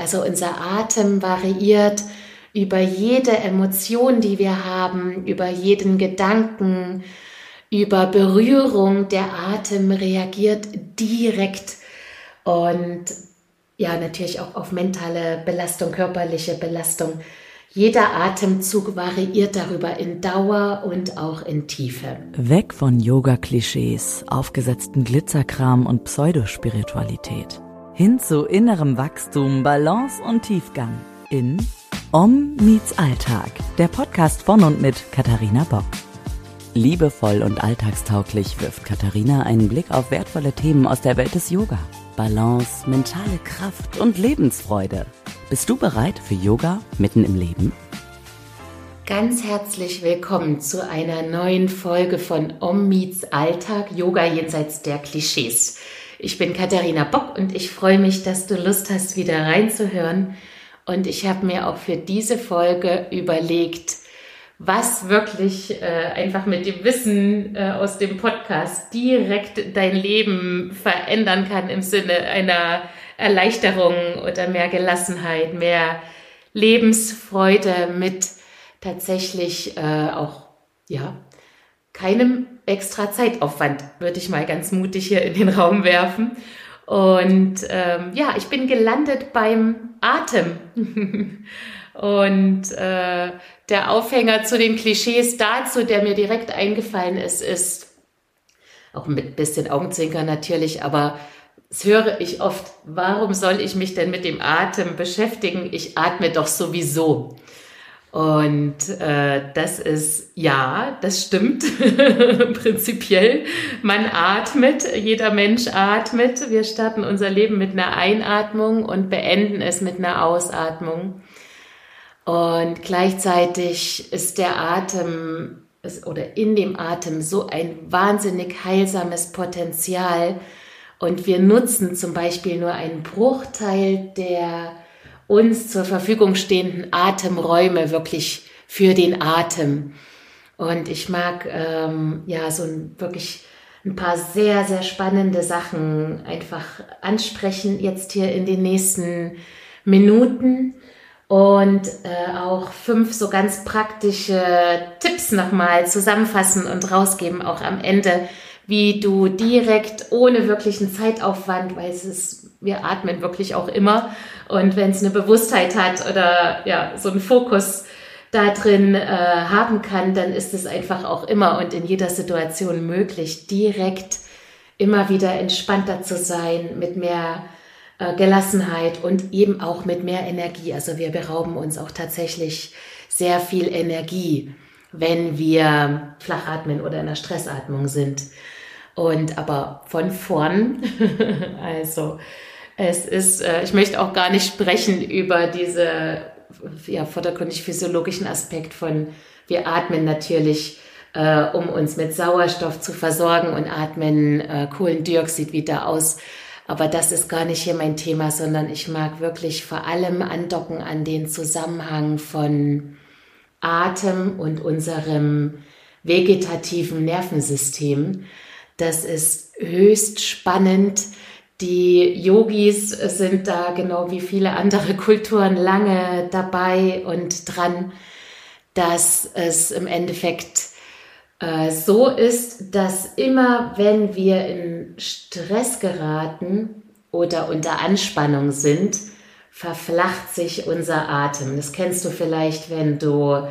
Also unser Atem variiert über jede Emotion, die wir haben, über jeden Gedanken, über Berührung. Der Atem reagiert direkt und ja, natürlich auch auf mentale Belastung, körperliche Belastung. Jeder Atemzug variiert darüber in Dauer und auch in Tiefe. Weg von Yoga-Klischees, aufgesetzten Glitzerkram und Pseudospiritualität. Hin zu innerem Wachstum, Balance und Tiefgang. In Om meets Alltag, der Podcast von und mit Katharina Bock. Liebevoll und alltagstauglich wirft Katharina einen Blick auf wertvolle Themen aus der Welt des Yoga. Balance, mentale Kraft und Lebensfreude. Bist du bereit für Yoga mitten im Leben? Ganz herzlich willkommen zu einer neuen Folge von Om meets Alltag, Yoga jenseits der Klischees. Ich bin Katharina Bock und ich freue mich, dass du Lust hast, wieder reinzuhören. Und ich habe mir auch für diese Folge überlegt, was wirklich einfach mit dem Wissen aus dem Podcast direkt dein Leben verändern kann im Sinne einer Erleichterung oder mehr Gelassenheit, mehr Lebensfreude mit tatsächlich auch keinem extra Zeitaufwand, würde ich mal ganz mutig hier in den Raum werfen. Und ich bin gelandet beim Atem. Und der Aufhänger zu den Klischees dazu, der mir direkt eingefallen ist auch mit ein bisschen Augenzwinkern natürlich, aber das höre ich oft, warum soll ich mich denn mit dem Atem beschäftigen? Ich atme doch sowieso. Und das ist, ja, das stimmt, prinzipiell. Man atmet, jeder Mensch atmet. Wir starten unser Leben mit einer Einatmung und beenden es mit einer Ausatmung. Und gleichzeitig ist der Atem, in dem Atem so ein wahnsinnig heilsames Potenzial. Und wir nutzen zum Beispiel nur einen Bruchteil der uns zur Verfügung stehenden Atemräume wirklich für den Atem. Und ich mag wirklich ein paar sehr, sehr spannende Sachen einfach ansprechen jetzt hier in den nächsten Minuten und auch 5 so ganz praktische Tipps nochmal zusammenfassen und rausgeben, auch am Ende, wie du direkt ohne wirklichen Zeitaufwand, weil wir atmen wirklich auch immer, und wenn es eine Bewusstheit hat oder so einen Fokus da drin haben kann, dann ist es einfach auch immer und in jeder Situation möglich, direkt immer wieder entspannter zu sein, mit mehr Gelassenheit und eben auch mit mehr Energie. Also wir berauben uns auch tatsächlich sehr viel Energie, wenn wir flach atmen oder in der Stressatmung sind. Und aber von vorn, also es ist, ich möchte auch gar nicht sprechen über diese vordergründig physiologischen Aspekt von, wir atmen natürlich, um uns mit Sauerstoff zu versorgen und atmen Kohlendioxid wieder aus. Aber das ist gar nicht hier mein Thema, sondern ich mag wirklich vor allem andocken an den Zusammenhang von Atem und unserem vegetativen Nervensystem. Das ist höchst spannend. Die Yogis sind da genau wie viele andere Kulturen lange dabei und dran, dass es im Endeffekt so ist, dass immer wenn wir in Stress geraten oder unter Anspannung sind, verflacht sich unser Atem. Das kennst du vielleicht, wenn du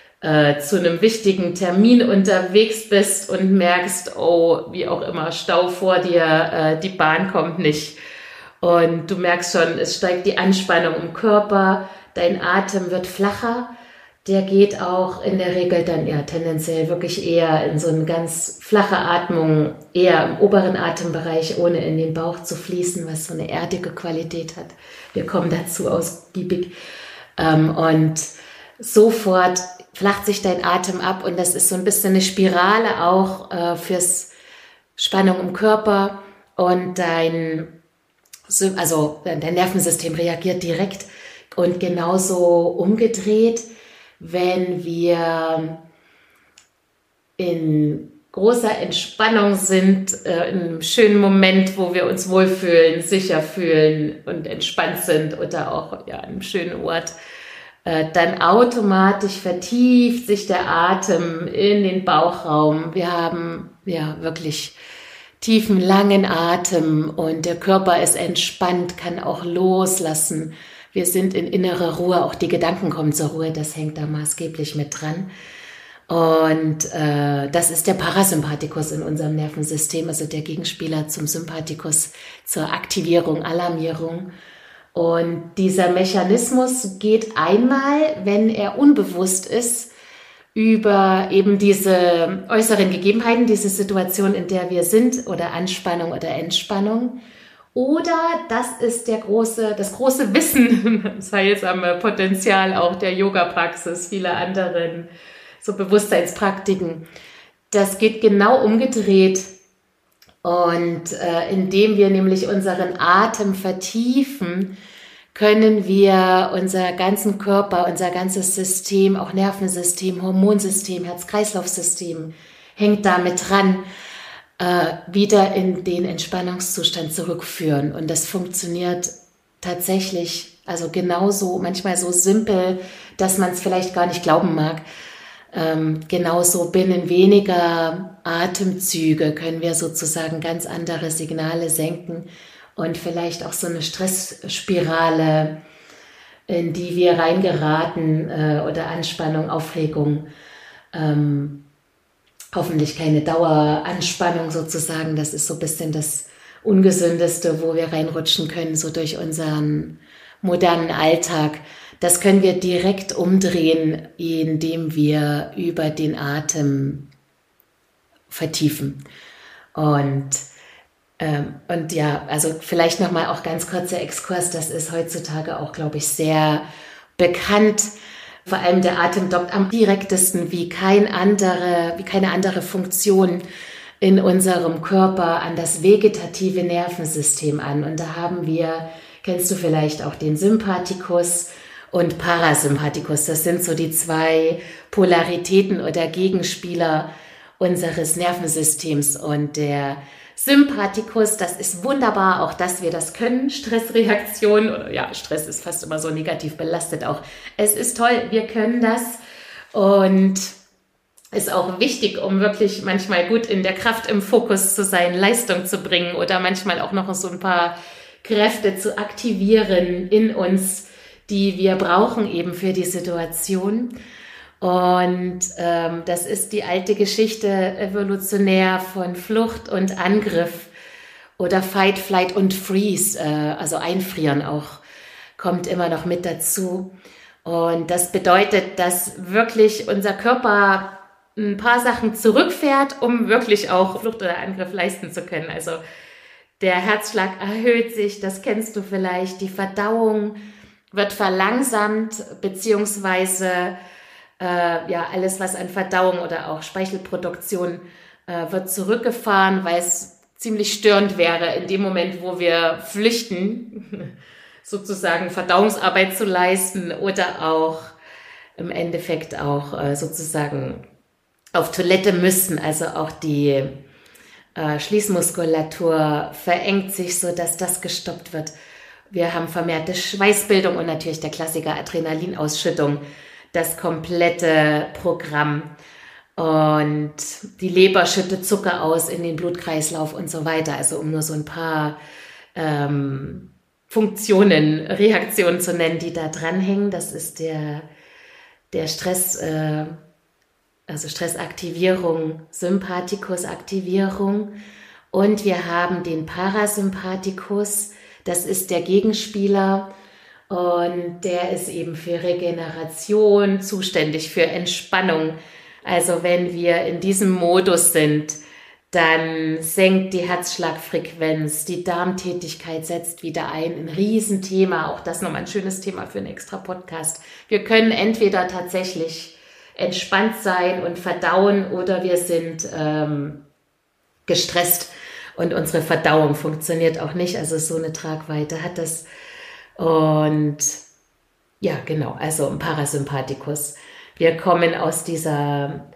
zu einem wichtigen Termin unterwegs bist und merkst, oh, wie auch immer, Stau vor dir, die Bahn kommt nicht. Und du merkst schon, es steigt die Anspannung im Körper, dein Atem wird flacher. Der geht auch in der Regel dann tendenziell wirklich eher in so eine ganz flache Atmung, eher im oberen Atembereich, ohne in den Bauch zu fließen, was so eine erdige Qualität hat. Wir kommen dazu ausgiebig. Und sofort flacht sich dein Atem ab und das ist so ein bisschen eine Spirale auch fürs Spannung im Körper und dein Nervensystem reagiert direkt und genauso umgedreht, wenn wir in großer Entspannung sind, in einem schönen Moment, wo wir uns wohlfühlen, sicher fühlen und entspannt sind oder auch an einem schönen Ort, dann automatisch vertieft sich der Atem in den Bauchraum. Wir haben wirklich tiefen, langen Atem und der Körper ist entspannt, kann auch loslassen. Wir sind in innerer Ruhe, auch die Gedanken kommen zur Ruhe, das hängt da maßgeblich mit dran. Und das ist der Parasympathikus in unserem Nervensystem, also der Gegenspieler zum Sympathikus, zur Aktivierung, Alarmierung. Und dieser Mechanismus geht einmal, wenn er unbewusst ist, über eben diese äußeren Gegebenheiten, diese Situation, in der wir sind, oder Anspannung oder Entspannung. Oder das ist das große Wissen, das heilsame Potenzial auch der Yoga-Praxis, vieler anderen so Bewusstseinspraktiken. Das geht genau umgedreht. Und indem wir nämlich unseren Atem vertiefen, können wir unser ganzen Körper, unser ganzes System, auch Nervensystem, Hormonsystem, Herz-Kreislauf-System, hängt damit dran, wieder in den Entspannungszustand zurückführen. Und das funktioniert tatsächlich, also genauso, manchmal so simpel, dass man es vielleicht gar nicht glauben mag. Genauso binnen weniger Atemzüge können wir sozusagen ganz andere Signale senken und vielleicht auch so eine Stressspirale, in die wir reingeraten, oder Anspannung, Aufregung, hoffentlich keine Daueranspannung sozusagen, das ist so ein bisschen das Ungesündeste, wo wir reinrutschen können, so durch unseren modernen Alltag. Das können wir direkt umdrehen, indem wir über den Atem vertiefen. Und ja, also vielleicht nochmal auch ganz kurzer Exkurs, das ist heutzutage auch, glaube ich, sehr bekannt. Vor allem der Atem dockt am direktesten wie keine andere Funktion in unserem Körper an das vegetative Nervensystem an. Und da haben wir, kennst du vielleicht auch den Sympathikus und Parasympathikus. Das sind so die zwei Polaritäten oder Gegenspieler unseres Nervensystems. Und der Sympathikus, das ist wunderbar, auch dass wir das können, Stressreaktion, oder ja, Stress ist fast immer so negativ belastet auch. Es ist toll, wir können das und ist auch wichtig, um wirklich manchmal gut in der Kraft im Fokus zu sein, Leistung zu bringen oder manchmal auch noch so ein paar Kräfte zu aktivieren in uns, die wir brauchen eben für die Situation. Und das ist die alte Geschichte evolutionär von Flucht und Angriff oder Fight, Flight und Freeze, also Einfrieren auch, kommt immer noch mit dazu. Und das bedeutet, dass wirklich unser Körper ein paar Sachen zurückfährt, um wirklich auch Flucht oder Angriff leisten zu können. Also der Herzschlag erhöht sich, das kennst du vielleicht, die Verdauung wird verlangsamt, beziehungsweise alles, was an Verdauung oder auch Speichelproduktion wird zurückgefahren, weil es ziemlich störend wäre, in dem Moment, wo wir flüchten, sozusagen Verdauungsarbeit zu leisten oder auch im Endeffekt auch sozusagen auf Toilette müssen. Also auch die Schließmuskulatur verengt sich, sodass das gestoppt wird. Wir haben vermehrte Schweißbildung und natürlich der Klassiker Adrenalinausschüttung, das komplette Programm. Und die Leber schüttet Zucker aus in den Blutkreislauf und so weiter. Also um nur so ein paar Funktionen, Reaktionen zu nennen, die da dranhängen. Das ist der Stress, also Stressaktivierung, Sympathikusaktivierung. Und wir haben den Parasympathikus, das ist der Gegenspieler. Und der ist eben für Regeneration zuständig, für Entspannung. Also wenn wir in diesem Modus sind, dann senkt die Herzschlagfrequenz, die Darmtätigkeit setzt wieder ein. Ein Riesenthema, auch das nochmal ein schönes Thema für einen extra Podcast. Wir können entweder tatsächlich entspannt sein und verdauen oder wir sind gestresst und unsere Verdauung funktioniert auch nicht. Also so eine Tragweite hat das. Und ja, genau, also ein Parasympathikus. Wir kommen aus dieser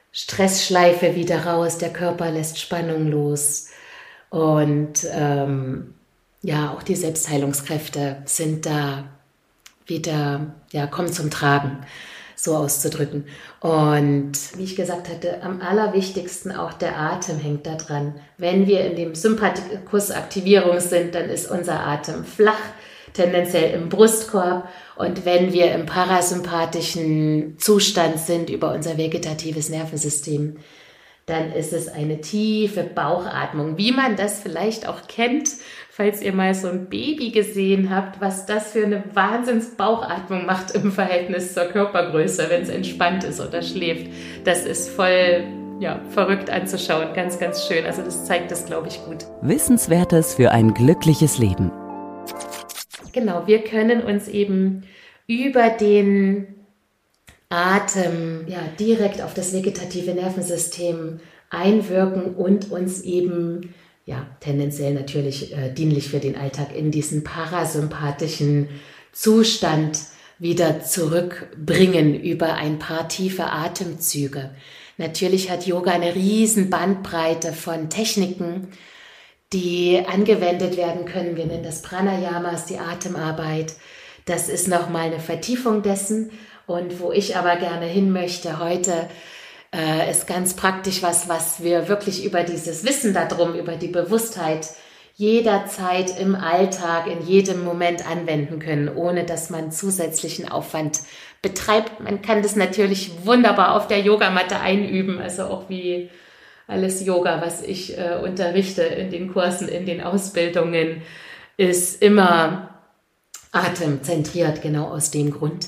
Stressschleife wieder raus, der Körper lässt Spannung los und auch die Selbstheilungskräfte sind da wieder, kommen zum Tragen, so auszudrücken. Und wie ich gesagt hatte, am allerwichtigsten auch der Atem hängt da dran. Wenn wir in dem Sympathikus-Aktivierung sind, dann ist unser Atem flach, tendenziell im Brustkorb. Und wenn wir im parasympathischen Zustand sind über unser vegetatives Nervensystem, dann ist es eine tiefe Bauchatmung, wie man das vielleicht auch kennt, falls ihr mal so ein Baby gesehen habt, was das für eine Wahnsinns-Bauchatmung macht im Verhältnis zur Körpergröße, wenn es entspannt ist oder schläft. Das ist voll verrückt anzuschauen, ganz, ganz schön. Also das zeigt das, glaube ich, gut. Wissenswertes für ein glückliches Leben. Genau, wir können uns eben über den Atem direkt auf das vegetative Nervensystem einwirken und uns eben tendenziell natürlich dienlich für den Alltag in diesen parasympathischen Zustand wieder zurückbringen über ein paar tiefe Atemzüge. Natürlich hat Yoga eine riesen Bandbreite von Techniken, die angewendet werden können. Wir nennen das Pranayamas, die Atemarbeit. Das ist nochmal eine Vertiefung dessen. Und wo ich aber gerne hin möchte heute, ist ganz praktisch was wir wirklich über dieses Wissen darum, über die Bewusstheit jederzeit im Alltag, in jedem Moment anwenden können, ohne dass man zusätzlichen Aufwand betreibt. Man kann das natürlich wunderbar auf der Yogamatte einüben, also auch wie alles Yoga, was ich unterrichte in den Kursen, in den Ausbildungen, ist immer atemzentriert, genau aus dem Grund.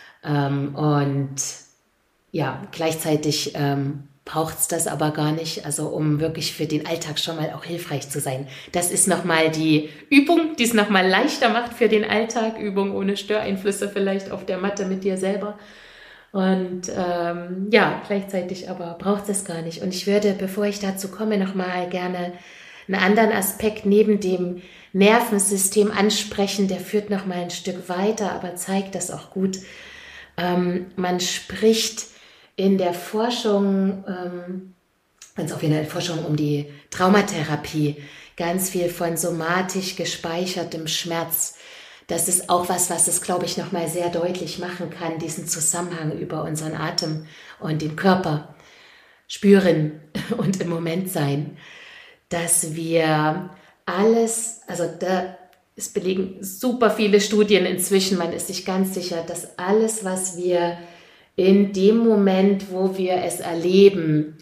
Gleichzeitig braucht es das aber gar nicht, also um wirklich für den Alltag schon mal auch hilfreich zu sein. Das ist nochmal die Übung, die es nochmal leichter macht für den Alltag, Übung ohne Störeinflüsse vielleicht auf der Matte mit dir selber. Und gleichzeitig aber braucht es gar nicht. Und ich würde, bevor ich dazu komme, nochmal gerne einen anderen Aspekt neben dem Nervensystem ansprechen. Der führt nochmal ein Stück weiter, aber zeigt das auch gut. Man spricht in der Forschung, ganz auch in der Forschung um die Traumatherapie, ganz viel von somatisch gespeichertem Schmerz. Das ist auch was es, glaube ich, nochmal sehr deutlich machen kann, diesen Zusammenhang über unseren Atem und den Körper spüren und im Moment sein, dass wir alles, also es belegen super viele Studien inzwischen, man ist sich ganz sicher, dass alles, was wir in dem Moment, wo wir es erleben,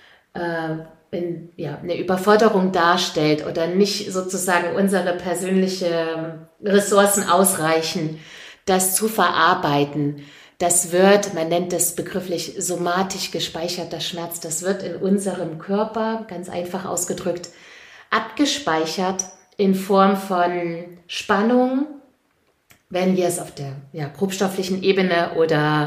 eine Überforderung darstellt oder nicht sozusagen unsere persönliche Ressourcen ausreichen, das zu verarbeiten. Das wird, man nennt das begrifflich somatisch gespeicherter Schmerz, das wird in unserem Körper, ganz einfach ausgedrückt, abgespeichert in Form von Spannung, wenn wir es auf der grobstofflichen Ebene oder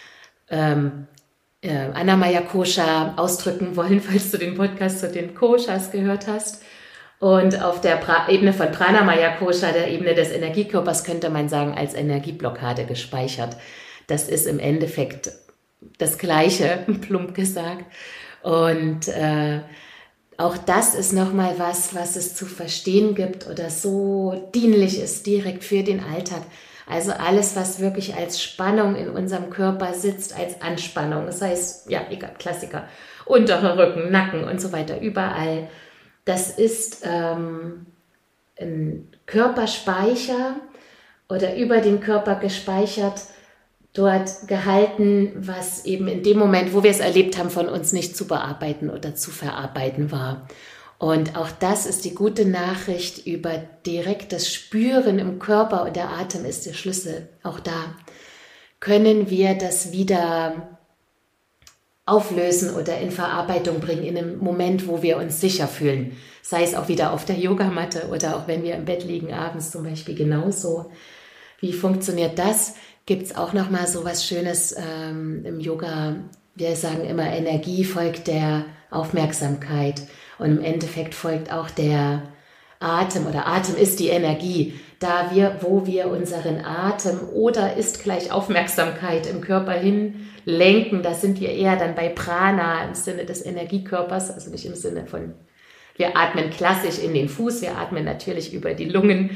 Annamaya Kosha ausdrücken wollen, falls du den Podcast zu den Koshas gehört hast. Und auf der Ebene von Pranamaya Kosha, der Ebene des Energiekörpers, könnte man sagen, als Energieblockade gespeichert. Das ist im Endeffekt das Gleiche, plump gesagt. Und auch das ist nochmal was es zu verstehen gibt oder so dienlich ist direkt für den Alltag. Also alles, was wirklich als Spannung in unserem Körper sitzt, als Anspannung. Das heißt, egal, Klassiker, unterer Rücken, Nacken und so weiter, überall. Das ist ein Körperspeicher oder über den Körper gespeichert, dort gehalten, was eben in dem Moment, wo wir es erlebt haben, von uns nicht zu bearbeiten oder zu verarbeiten war. Und auch das ist die gute Nachricht über direktes Spüren im Körper und der Atem ist der Schlüssel. Auch da können wir das wieder auflösen oder in Verarbeitung bringen in einem Moment, wo wir uns sicher fühlen. Sei es auch wieder auf der Yogamatte oder auch wenn wir im Bett liegen, abends zum Beispiel genauso. Wie funktioniert das? Gibt es auch nochmal so was Schönes im Yoga. Wir sagen immer, Energie folgt der Aufmerksamkeit und im Endeffekt folgt auch der Atem oder Atem ist die Energie. wo wir unseren Atem oder ist gleich Aufmerksamkeit im Körper hinlenken, da sind wir eher dann bei Prana im Sinne des Energiekörpers, also nicht im Sinne von, wir atmen klassisch in den Fuß, wir atmen natürlich über die Lungen,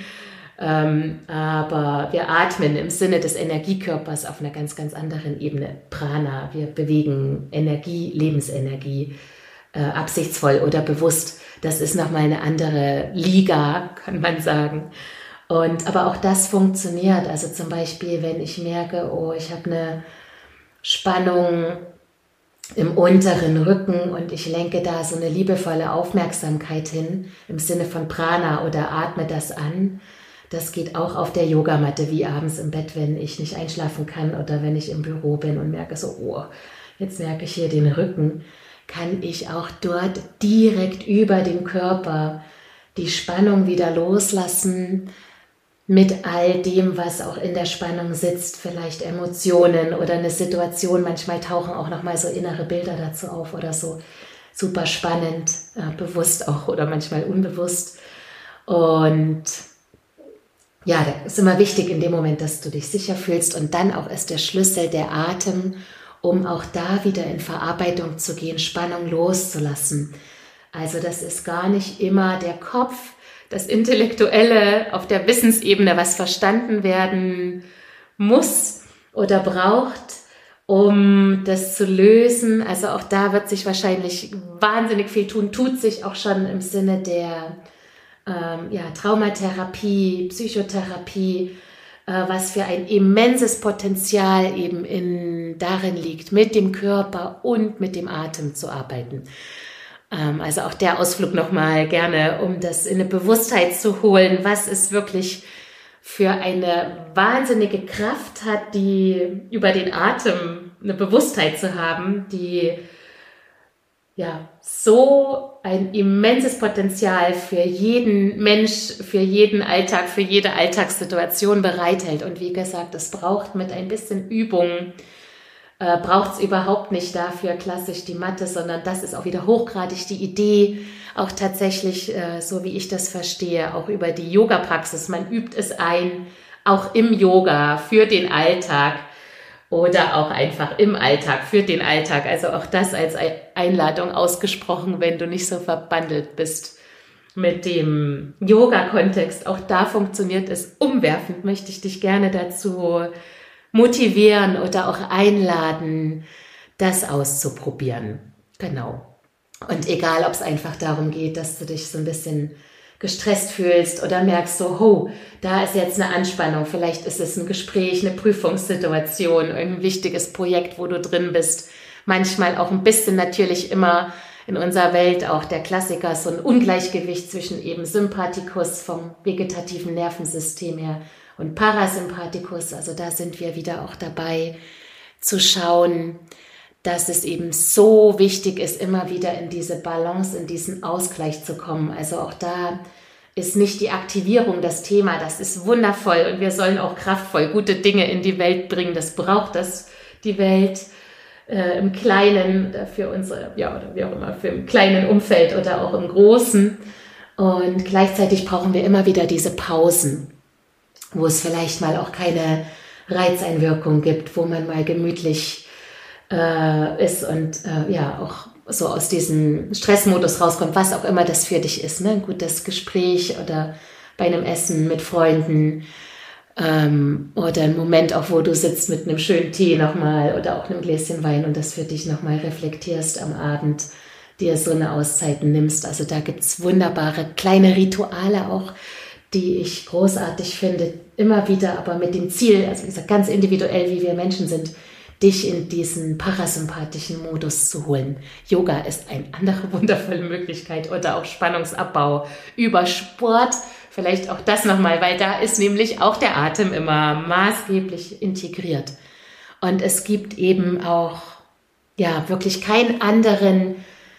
aber wir atmen im Sinne des Energiekörpers auf einer ganz, ganz anderen Ebene, Prana, wir bewegen Energie, Lebensenergie, absichtsvoll oder bewusst. Das ist nochmal eine andere Liga, kann man sagen. Aber auch das funktioniert. Also zum Beispiel, wenn ich merke, ich habe eine Spannung im unteren Rücken und ich lenke da so eine liebevolle Aufmerksamkeit hin, im Sinne von Prana oder atme das an. Das geht auch auf der Yogamatte, wie abends im Bett, wenn ich nicht einschlafen kann oder wenn ich im Büro bin und merke so, jetzt merke ich hier den Rücken, kann ich auch dort direkt über den Körper die Spannung wieder loslassen, mit all dem, was auch in der Spannung sitzt, vielleicht Emotionen oder eine Situation. Manchmal tauchen auch nochmal so innere Bilder dazu auf oder so. Super spannend, bewusst auch oder manchmal unbewusst. Und ja, da ist immer wichtig in dem Moment, dass du dich sicher fühlst. Und dann auch ist der Schlüssel der Atem, um auch da wieder in Verarbeitung zu gehen, Spannung loszulassen. Also das ist gar nicht immer der Kopf, das Intellektuelle auf der Wissensebene, was verstanden werden muss oder braucht, um das zu lösen. Also auch da wird sich wahrscheinlich wahnsinnig viel tun, tut sich auch schon im Sinne der Traumatherapie, Psychotherapie, was für ein immenses Potenzial eben darin liegt, mit dem Körper und mit dem Atem zu arbeiten. Also auch der Ausflug nochmal gerne, um das in eine Bewusstheit zu holen, was es wirklich für eine wahnsinnige Kraft hat, die über den Atem eine Bewusstheit zu haben, die so ein immenses Potenzial für jeden Mensch, für jeden Alltag, für jede Alltagssituation bereithält. Und wie gesagt, es braucht mit ein bisschen Übung, braucht es überhaupt nicht dafür klassisch die Matte, sondern das ist auch wieder hochgradig die Idee, auch tatsächlich, so wie ich das verstehe, auch über die Yoga-Praxis. Man übt es ein, auch im Yoga für den Alltag oder auch einfach im Alltag für den Alltag. Also auch das als Einladung ausgesprochen, wenn du nicht so verbandelt bist mit dem Yoga-Kontext. Auch da funktioniert es umwerfend, möchte ich dich gerne dazu motivieren oder auch einladen, das auszuprobieren. Genau. Und egal, ob es einfach darum geht, dass du dich so ein bisschen gestresst fühlst oder merkst so, da ist jetzt eine Anspannung, vielleicht ist es ein Gespräch, eine Prüfungssituation, ein wichtiges Projekt, wo du drin bist. Manchmal auch ein bisschen natürlich immer in unserer Welt auch der Klassiker, so ein Ungleichgewicht zwischen eben Sympathikus vom vegetativen Nervensystem her und Parasympathikus. Also da sind wir wieder auch dabei zu schauen, dass es eben so wichtig ist, immer wieder in diese Balance, in diesen Ausgleich zu kommen. Also auch da ist nicht die Aktivierung das Thema, das ist wundervoll und wir sollen auch kraftvoll gute Dinge in die Welt bringen. Das braucht die Welt im Kleinen, für unsere, oder wie auch immer, für im kleinen Umfeld oder auch im Großen. Und gleichzeitig brauchen wir immer wieder diese Pausen, wo es vielleicht mal auch keine Reizeinwirkung gibt, wo man mal gemütlich ist und auch so aus diesem Stressmodus rauskommt, was auch immer das für dich ist, ne? Ein gutes Gespräch oder bei einem Essen mit Freunden oder ein Moment auch, wo du sitzt mit einem schönen Tee nochmal oder auch einem Gläschen Wein und das für dich nochmal reflektierst am Abend, dir so eine Auszeit nimmst. Also da gibt's wunderbare kleine Rituale auch, die ich großartig finde, immer wieder, aber mit dem Ziel, also wie gesagt, ganz individuell, wie wir Menschen sind, dich in diesen parasympathischen Modus zu holen. Yoga ist eine andere wundervolle Möglichkeit oder auch Spannungsabbau über Sport. Vielleicht auch das nochmal, weil da ist nämlich auch der Atem immer maßgeblich integriert. Und es gibt eben auch, wirklich keine andere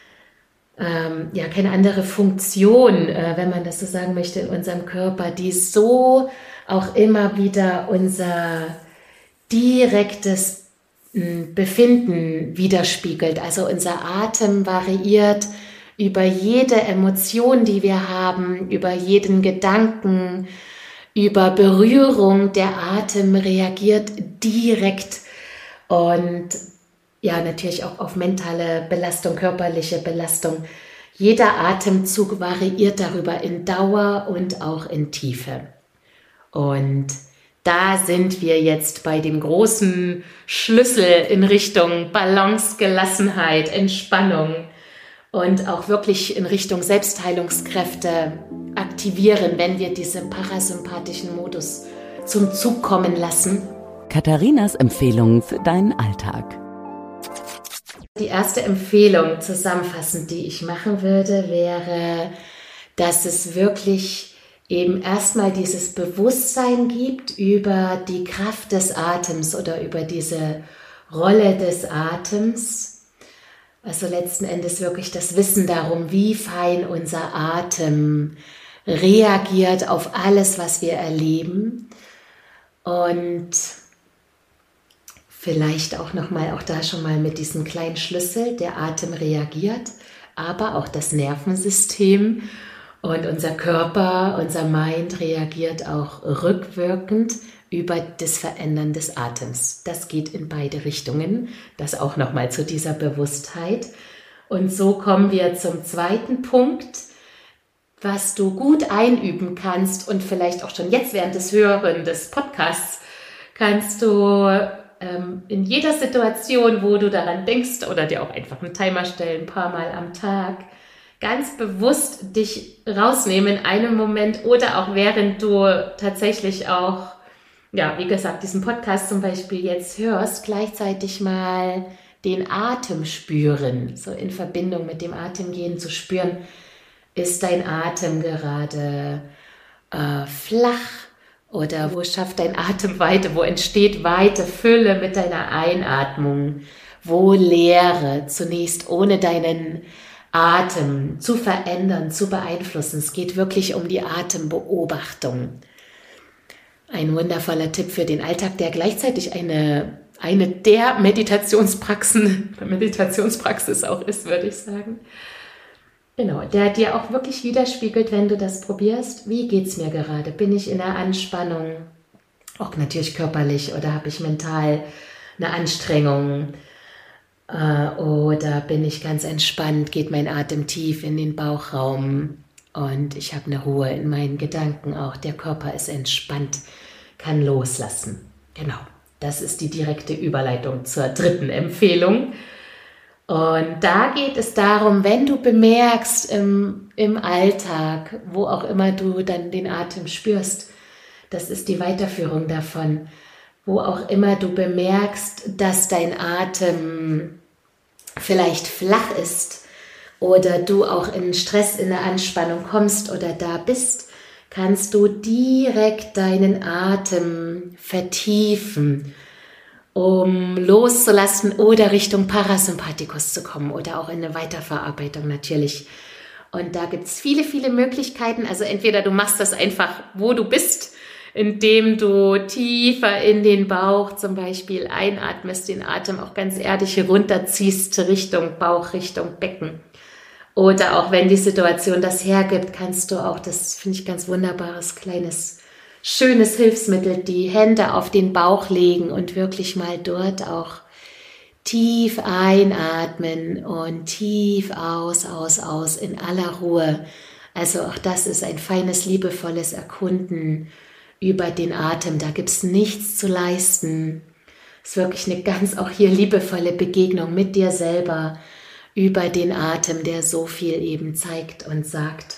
Funktion, wenn man das so sagen möchte, in unserem Körper, die so auch immer wieder unser direktes Befinden widerspiegelt. Also unser Atem variiert über jede Emotion, die wir haben, über jeden Gedanken, über Berührung. Der Atem reagiert direkt und ja, natürlich auch auf mentale Belastung, körperliche Belastung. Jeder Atemzug variiert darüber in Dauer und auch in Tiefe. Und da sind wir jetzt bei dem großen Schlüssel in Richtung Balance, Gelassenheit, Entspannung und auch wirklich in Richtung Selbstheilungskräfte aktivieren, wenn wir diesen parasympathischen Modus zum Zug kommen lassen. Katharinas Empfehlungen für deinen Alltag. Die erste Empfehlung zusammenfassend, die ich machen würde, wäre, dass es wirklich eben erstmal dieses Bewusstsein gibt über die Kraft des Atems oder über diese Rolle des Atems. Also letzten Endes wirklich das Wissen darum, wie fein unser Atem reagiert auf alles, was wir erleben. Und vielleicht auch nochmal, auch da schon mal mit diesem kleinen Schlüssel, der Atem reagiert, aber auch das Nervensystem und unser Körper, unser Mind reagiert auch rückwirkend über das Verändern des Atems. Das geht in beide Richtungen, das auch nochmal zu dieser Bewusstheit. Und so kommen wir zum zweiten Punkt, was du gut einüben kannst und vielleicht auch schon jetzt während des Hören des Podcasts kannst du in jeder Situation, wo du daran denkst oder dir auch einfach einen Timer stellen, ein paar Mal am Tag, ganz bewusst dich rausnehmen in einem Moment oder auch während du tatsächlich auch, ja, wie gesagt, diesen Podcast zum Beispiel jetzt hörst, gleichzeitig mal den Atem spüren, so in Verbindung mit dem Atemgehen zu spüren, ist dein Atem gerade flach? Oder wo schafft dein Atem Weite? Wo entsteht Weite, Fülle mit deiner Einatmung? Wo Leere? Zunächst ohne deinen Atem zu verändern, zu beeinflussen. Es geht wirklich um die Atembeobachtung. Ein wundervoller Tipp für den Alltag, der gleichzeitig eine der Meditationspraxis auch ist, würde ich sagen. Genau, der dir auch wirklich widerspiegelt, wenn du das probierst. Wie geht's mir gerade? Bin ich in der Anspannung? Auch natürlich körperlich oder habe ich mental eine Anstrengung? Oder bin ich ganz entspannt? Geht mein Atem tief in den Bauchraum? Und ich habe eine Ruhe in meinen Gedanken auch. Der Körper ist entspannt, kann loslassen. Genau, das ist die direkte Überleitung zur dritten Empfehlung. Und da geht es darum, wenn du bemerkst im Alltag, wo auch immer du dann den Atem spürst, das ist die Weiterführung davon, wo auch immer du bemerkst, dass dein Atem vielleicht flach ist oder du auch in Stress, in eine Anspannung kommst oder da bist, kannst du direkt deinen Atem vertiefen, um loszulassen oder Richtung Parasympathikus zu kommen oder auch in eine Weiterverarbeitung natürlich. Und da gibt es viele, viele Möglichkeiten. Also entweder du machst das einfach, wo du bist, indem du tiefer in den Bauch zum Beispiel einatmest, den Atem auch ganz erdig runterziehst Richtung Bauch, Richtung Becken. Oder auch wenn die Situation das hergibt, kannst du auch, das finde ich ganz wunderbares, kleines schönes Hilfsmittel, die Hände auf den Bauch legen und wirklich mal dort auch tief einatmen und tief aus in aller Ruhe. Also auch das ist ein feines, liebevolles Erkunden über den Atem. Da gibt es nichts zu leisten. Es ist wirklich eine ganz auch hier liebevolle Begegnung mit dir selber über den Atem, der so viel eben zeigt und sagt.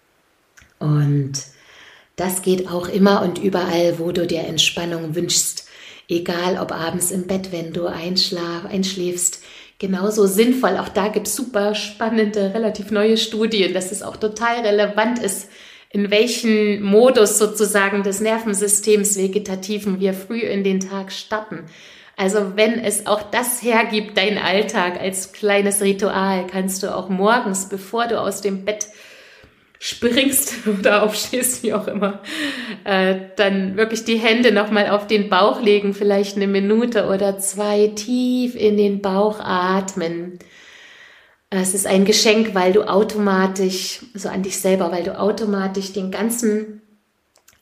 Und das geht auch immer und überall, wo du dir Entspannung wünschst. Egal, ob abends im Bett, wenn du einschläfst. Genauso sinnvoll. Auch da gibt es super spannende, relativ neue Studien, dass es auch total relevant ist, in welchen Modus sozusagen des Nervensystems vegetativen wir früh in den Tag starten. Also wenn es auch das hergibt, dein Alltag als kleines Ritual, kannst du auch morgens, bevor du aus dem Bett springst oder aufstehst, wie auch immer, dann wirklich die Hände nochmal auf den Bauch legen, vielleicht 1 Minute oder 2 tief in den Bauch atmen. Es ist ein Geschenk, weil du automatisch, so an dich selber, weil du automatisch den ganzen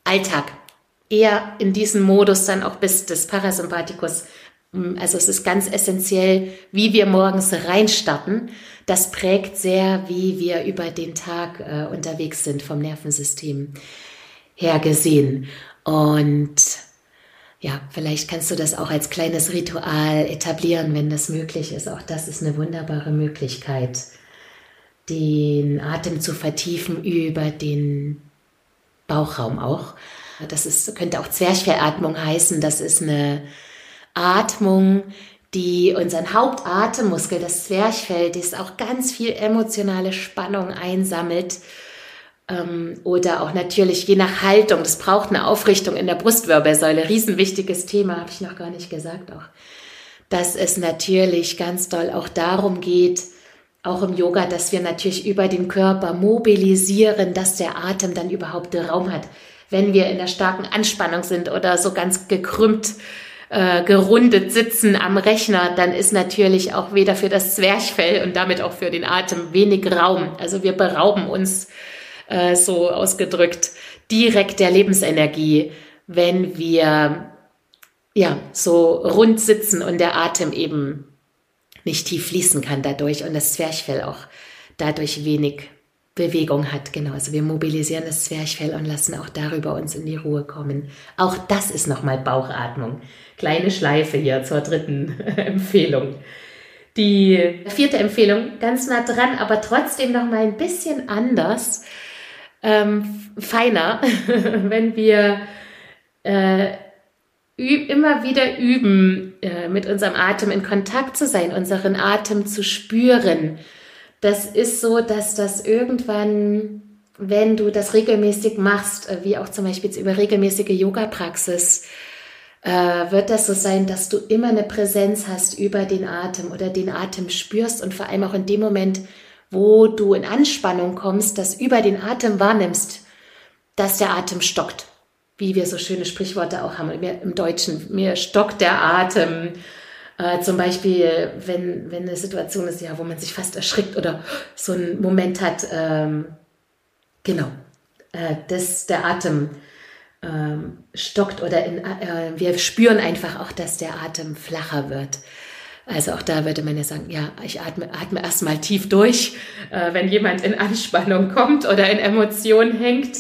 Alltag. Eher in diesem Modus dann auch bis des Parasympathikus. Also es ist ganz essentiell, wie wir morgens reinstarten. Das prägt sehr, wie wir über den Tag unterwegs sind vom Nervensystem her gesehen. Und ja, vielleicht kannst du das auch als kleines Ritual etablieren, wenn das möglich ist. Auch das ist eine wunderbare Möglichkeit, den Atem zu vertiefen über den Bauchraum auch. Könnte auch Zwerchfellatmung heißen. Das ist eine Atmung, die unseren Hauptatemmuskel, das Zwerchfell, das auch ganz viel emotionale Spannung einsammelt. Oder auch natürlich je nach Haltung, das braucht eine Aufrichtung in der Brustwirbelsäule, riesenwichtiges Thema, habe ich noch gar nicht gesagt auch, dass es natürlich ganz doll auch darum geht, auch im Yoga, dass wir natürlich über den Körper mobilisieren, dass der Atem dann überhaupt Raum hat. Wenn wir in der starken Anspannung sind oder so ganz gekrümmt, gerundet sitzen am Rechner, dann ist natürlich auch weder für das Zwerchfell und damit auch für den Atem wenig Raum. Also wir berauben uns so ausgedrückt, direkt der Lebensenergie, wenn wir so rund sitzen und der Atem eben nicht tief fließen kann dadurch und das Zwerchfell auch dadurch wenig Bewegung hat. Genau, also wir mobilisieren das Zwerchfell und lassen auch darüber uns in die Ruhe kommen. Auch das ist nochmal Bauchatmung. Kleine Schleife hier zur 3. Empfehlung. Die 4. Empfehlung, ganz nah dran, aber trotzdem nochmal ein bisschen anders. Feiner, wenn wir immer wieder üben, mit unserem Atem in Kontakt zu sein, unseren Atem zu spüren. Das ist so, dass das irgendwann, wenn du das regelmäßig machst, wie auch zum Beispiel jetzt über regelmäßige Yoga-Praxis, wird das so sein, dass du immer eine Präsenz hast über den Atem oder den Atem spürst und vor allem auch in dem Moment, wo du in Anspannung kommst, dass über den Atem wahrnimmst, dass der Atem stockt. Wie wir so schöne Sprichworte auch haben im Deutschen. Mir stockt der Atem. Zum Beispiel, wenn eine Situation ist, ja, wo man sich fast erschrickt oder so einen Moment hat, dass der Atem stockt oder wir spüren einfach auch, dass der Atem flacher wird. Also auch da würde man ja sagen, ja, ich atme erstmal tief durch, wenn jemand in Anspannung kommt oder in Emotionen hängt.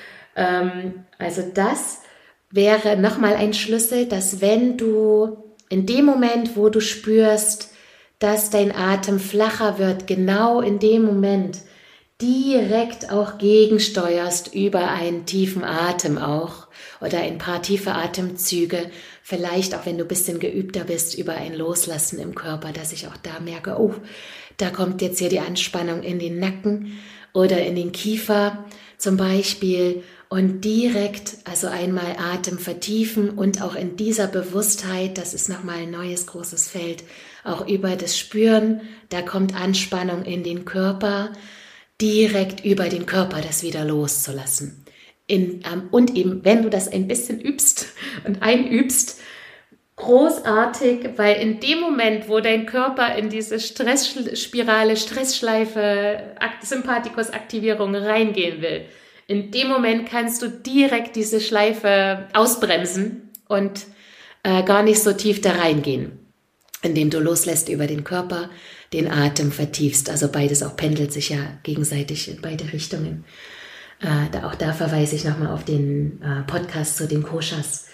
Also das wäre nochmal ein Schlüssel, dass wenn du in dem Moment, wo du spürst, dass dein Atem flacher wird, genau in dem Moment direkt auch gegensteuerst über einen tiefen Atem auch oder ein paar tiefe Atemzüge, vielleicht auch wenn du ein bisschen geübter bist, über ein Loslassen im Körper, dass ich auch da merke, oh, da kommt jetzt hier die Anspannung in den Nacken oder in den Kiefer zum Beispiel und direkt, also einmal Atem vertiefen und auch in dieser Bewusstheit, das ist nochmal ein neues großes Feld, auch über das Spüren, da kommt Anspannung in den Körper, direkt über den Körper das wieder loszulassen. Und eben, wenn du das ein bisschen übst und einübst, großartig, weil in dem Moment, wo dein Körper in diese Stressspirale, Stressschleife, Sympathikus-Aktivierung reingehen will, in dem Moment kannst du direkt diese Schleife ausbremsen und gar nicht so tief da reingehen, indem du loslässt über den Körper, den Atem vertiefst. Also beides auch pendelt sich ja gegenseitig in beide Richtungen. Auch da verweise ich nochmal auf den Podcast zu den Koshas.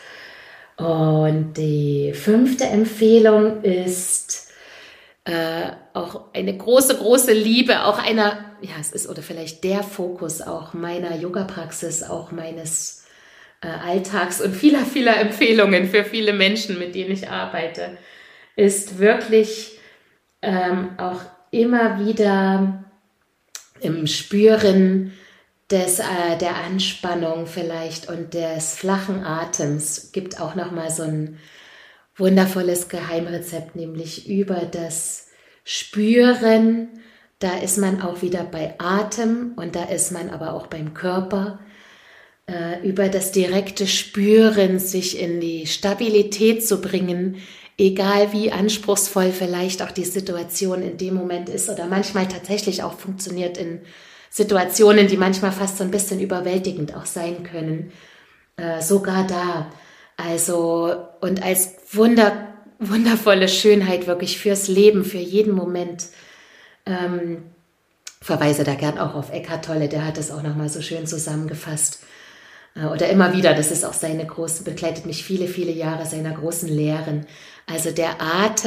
Und die 5. Empfehlung ist auch eine große, große Liebe, auch es ist oder vielleicht der Fokus auch meiner Yoga-Praxis, auch meines Alltags und vieler, vieler Empfehlungen für viele Menschen, mit denen ich arbeite, ist wirklich auch immer wieder im Spüren der Anspannung vielleicht und des flachen Atems. Gibt auch nochmal so ein wundervolles Geheimrezept, nämlich über das Spüren. Da ist man auch wieder bei Atem und da ist man aber auch beim Körper. Über das direkte Spüren, sich in die Stabilität zu bringen, egal wie anspruchsvoll vielleicht auch die Situation in dem Moment ist oder manchmal tatsächlich auch funktioniert in Situationen, die manchmal fast so ein bisschen überwältigend auch sein können. sogar da. Also, und als wundervolle Schönheit wirklich fürs Leben, für jeden Moment. Verweise da gern auch auf Eckhart Tolle, der hat das auch nochmal so schön zusammengefasst. Oder immer wieder, das ist auch begleitet mich viele, viele Jahre, seiner großen Lehren. Also den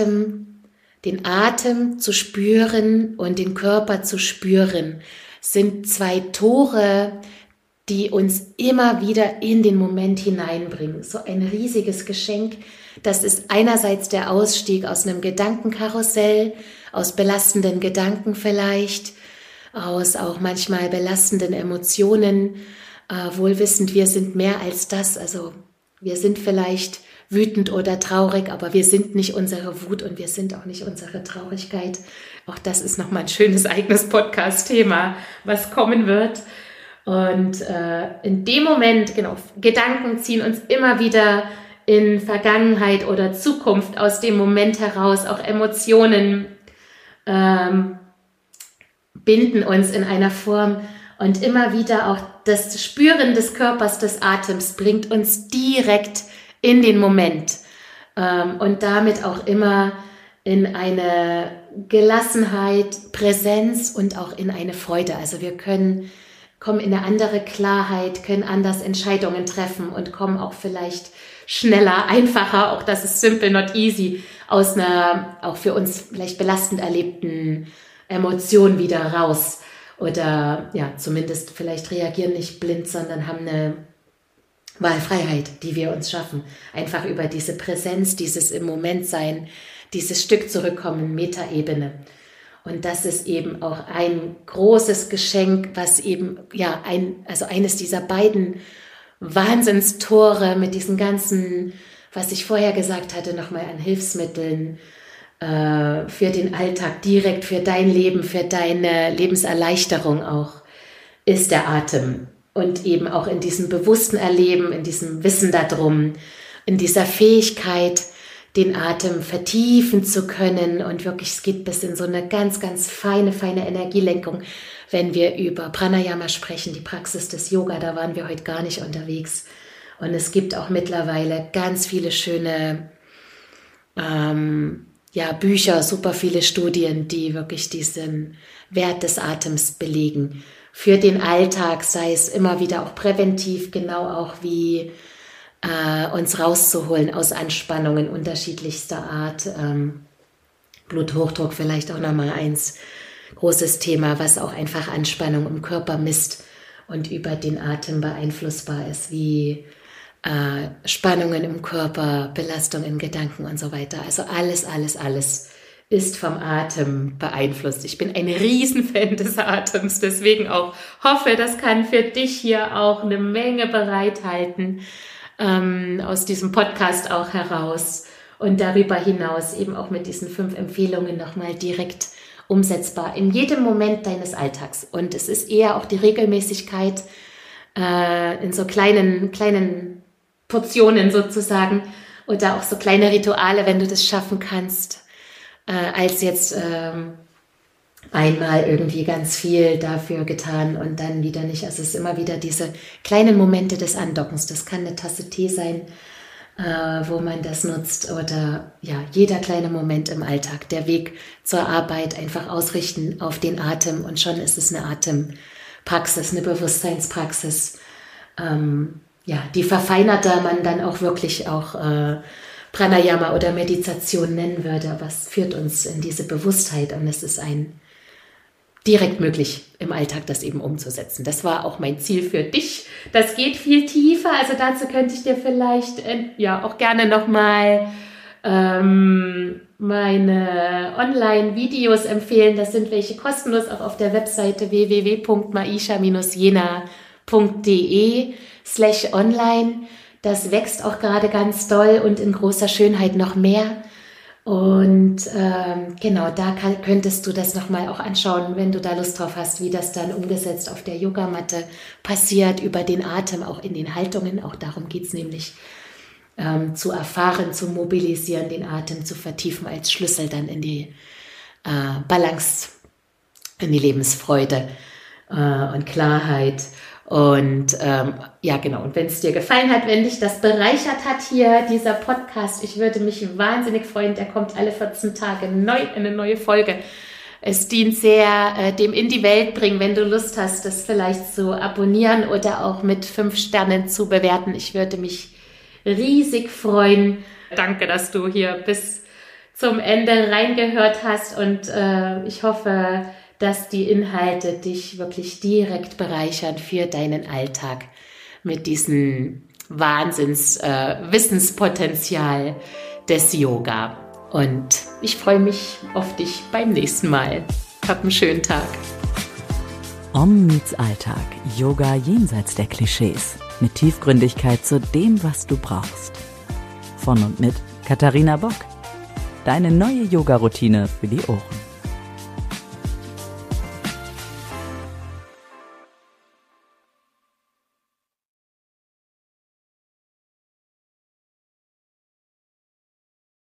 Atem zu spüren und den Körper zu spüren, sind zwei Tore, die uns immer wieder in den Moment hineinbringen. So ein riesiges Geschenk. Das ist einerseits der Ausstieg aus einem Gedankenkarussell, aus belastenden Gedanken vielleicht, aus auch manchmal belastenden Emotionen, wohlwissend, wir sind mehr als das. Also wir sind vielleicht wütend oder traurig, aber wir sind nicht unsere Wut und wir sind auch nicht unsere Traurigkeit. Auch das ist nochmal ein schönes eigenes Podcast-Thema, was kommen wird. Und in dem Moment, genau, Gedanken ziehen uns immer wieder in Vergangenheit oder Zukunft aus dem Moment heraus, auch Emotionen binden uns in einer Form und immer wieder auch das Spüren des Körpers, des Atems bringt uns direkt in den Moment und damit auch immer in eine Gelassenheit, Präsenz und auch in eine Freude. Also wir kommen in eine andere Klarheit, können anders Entscheidungen treffen und kommen auch vielleicht schneller, einfacher, auch das ist simple, not easy, aus einer auch für uns vielleicht belastend erlebten Emotion wieder raus. Oder ja, zumindest vielleicht reagieren nicht blind, sondern haben eine Wahlfreiheit, die wir uns schaffen. Einfach über diese Präsenz, dieses im Moment sein, dieses Stück zurückkommen, Metaebene. Und das ist eben auch ein großes Geschenk, was eben, ja, eines dieser beiden Wahnsinnstore mit diesen ganzen, was ich vorher gesagt hatte, nochmal an Hilfsmitteln für den Alltag, direkt für dein Leben, für deine Lebenserleichterung auch, ist der Atem. Und eben auch in diesem bewussten Erleben, in diesem Wissen darum, in dieser Fähigkeit, den Atem vertiefen zu können und wirklich, es geht bis in so eine ganz, ganz feine Energielenkung. Wenn wir über Pranayama sprechen, die Praxis des Yoga, da waren wir heute gar nicht unterwegs. Und es gibt auch mittlerweile ganz viele schöne Bücher, super viele Studien, die wirklich diesen Wert des Atems belegen. Für den Alltag, sei es immer wieder auch präventiv, genau auch wie uns rauszuholen aus Anspannungen unterschiedlichster Art. Bluthochdruck vielleicht auch nochmal eins, großes Thema, was auch einfach Anspannung im Körper misst und über den Atem beeinflussbar ist, wie Spannungen im Körper, Belastung in Gedanken und so weiter. Also alles ist vom Atem beeinflusst. Ich bin ein Riesenfan des Atems, deswegen auch hoffe, das kann für dich hier auch eine Menge bereithalten, aus diesem Podcast auch heraus und darüber hinaus eben auch mit diesen 5 Empfehlungen nochmal direkt umsetzbar in jedem Moment deines Alltags. Und es ist eher auch die Regelmäßigkeit in so kleinen Portionen sozusagen oder auch so kleine Rituale, wenn du das schaffen kannst, als jetzt einmal irgendwie ganz viel dafür getan und dann wieder nicht. Also es ist immer wieder diese kleinen Momente des Andockens. Das kann eine Tasse Tee sein, wo man das nutzt oder ja, jeder kleine Moment im Alltag. Der Weg zur Arbeit einfach ausrichten auf den Atem und schon ist es eine Atempraxis, eine Bewusstseinspraxis, die verfeinerter man dann auch wirklich auch Pranayama oder Meditation nennen würde, aber es führt uns in diese Bewusstheit und es ist direkt möglich, im Alltag das eben umzusetzen. Das war auch mein Ziel für dich. Das geht viel tiefer, also dazu könnte ich dir vielleicht auch gerne nochmal meine Online-Videos empfehlen. Das sind welche kostenlos auch auf der Webseite www.maisha-jena.de/online. Das wächst auch gerade ganz doll und in großer Schönheit noch mehr. Und genau, da könntest du das nochmal auch anschauen, wenn du da Lust drauf hast, wie das dann umgesetzt auf der Yogamatte passiert, über den Atem, auch in den Haltungen. Auch darum geht es nämlich, zu erfahren, zu mobilisieren, den Atem zu vertiefen als Schlüssel dann in die Balance, in die Lebensfreude und Klarheit. Und ja, genau. Und wenn es dir gefallen hat, wenn dich das bereichert hat hier, dieser Podcast, ich würde mich wahnsinnig freuen. Der kommt alle 14 Tage eine neue Folge. Es dient sehr dem in die Welt bringen, wenn du Lust hast, das vielleicht zu abonnieren oder auch mit 5 Sternen zu bewerten. Ich würde mich riesig freuen. Danke, dass du hier bis zum Ende reingehört hast und ich hoffe, dass die Inhalte dich wirklich direkt bereichern für deinen Alltag mit diesem Wissenspotenzial des Yoga. Und ich freue mich auf dich beim nächsten Mal. Hab einen schönen Tag. Om meets Alltag. Yoga jenseits der Klischees. Mit Tiefgründigkeit zu dem, was du brauchst. Von und mit Katharina Bock. Deine neue Yoga-Routine für die Ohren.